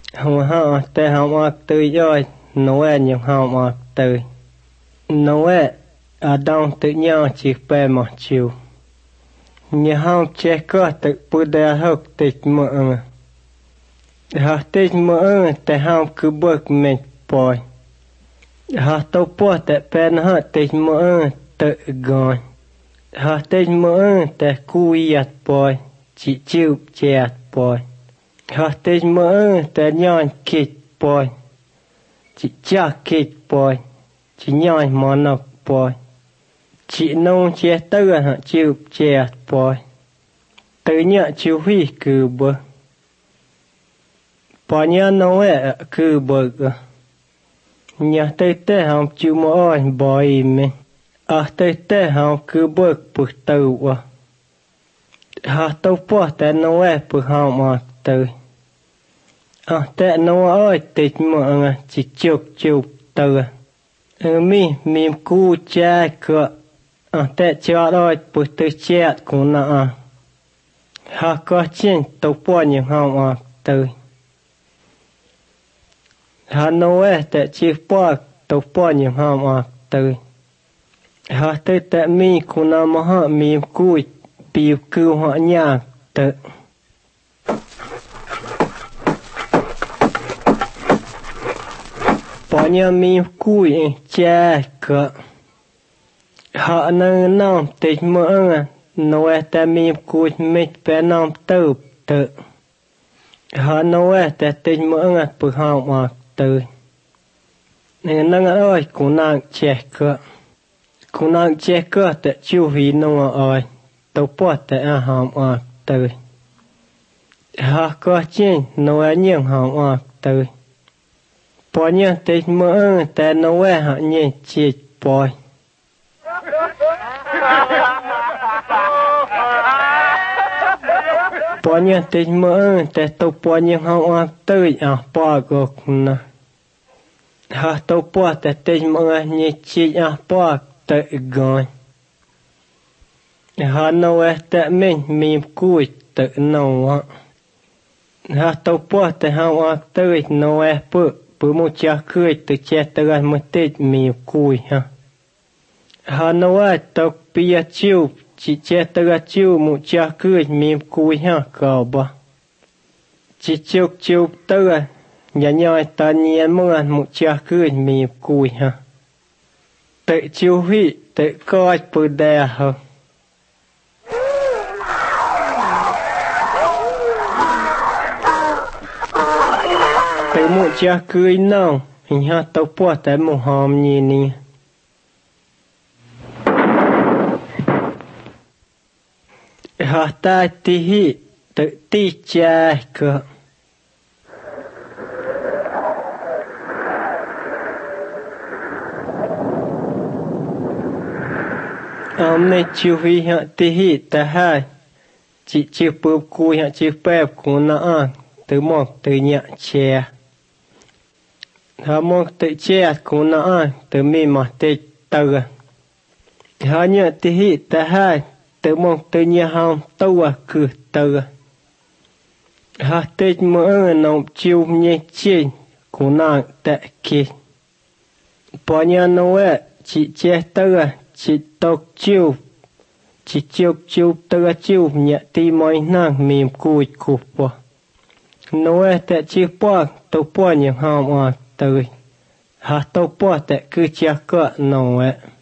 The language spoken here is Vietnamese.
họ te họ từ rồi Noe nhưng họ từ Noe Adam tự nhau chỉ về một chiều như họ che có tự bù đa học tịch mỡ họ tịch mỡ te họ cứ bước mình bồi họ tàu po te pen họ tịch mỡ tự gọi họ tịch mỡ te cuiat bồi chỉ chịu chẹt bồi họ tịch mỡ te nhon kịch bồi chỉ cha kịch bồi chỉ nhon món bồi chỉ nông che tư họ chịu chẹt bồi tự nhẹ chịu huy cứ bơ bỏ nhớ nói cứ bơ nhà tây tây họ chịu mỗi bồi mình tây tây họ cứ bơ bực tàu họ tàu po tây nói bực họ mà tàu tây nói tịch mà chỉ chụp tàu mi cu cha cửa tây cho rồi bực tây chết cũng nè họ có chuyện tàu po những họ mà tàu họ nói tây chỉ po tàu po những họ mà tàu họ tây tây mi cũng nằm họ mi cu biểu cứu họ nhà tàu bỏ nhà mi cu cha cửa họ nâng nòng tịch mỡ nói ta mi cu mít bé nòng tàu tàu họ nói ta tịch mỡ bực họ mà tàu nâng ơi cũng nàng che cửa ta chú hí nông ơi tàu po ta họ mà tàu họ có chuyện nói nhiều họ mà tàu bỏ nhà tịch mỡ ta nói họ nhìn chết bồi bỏ nhà tịch mỡ ta tàu bỏ nhà họ tới bỏ gục nè họ tàu bỏ ta tịch mỡ nhìn chết bỏ tới gọi họ nói ta mình cùi tự nấu họ tàu bỏ ta họ tới nói bữa một cha cười từ che từ một tết mì cùi họ nói tàu bia chiu chỉ che từ chiu một cha cười mì cùi cậu ba chỉ chiu từ nhà ta nhiên mua một cha cười mì cùi tự chiu huy tự coi bữa đè tự một cha cười nào hình ha tàu po tại một hòm nhìn nè họ ta tí hi tự tí cha cơ mẹ chiu hi họ tí hi ta hai chỉ chiu bướp cùi họ chiu bẹp cũng nã từ một từ nhẹ che họ một tự che cũng nã từ mi mà tự từ họ nhẹ tí hi ta hai từ một từ nhẹ hông tàu cứ từ họ tự mỡ nông chiu nhẹ trên cũng nã tại kia bỏ nhà nói chỉ che từ chỉ tộc chiu chỉ chiu từ chiu nhẹ tí mọi nàng mềm cùi cụp nói tại chiu po tàu po những họ mà từ họ tàu po tại cứ chia cỡ nói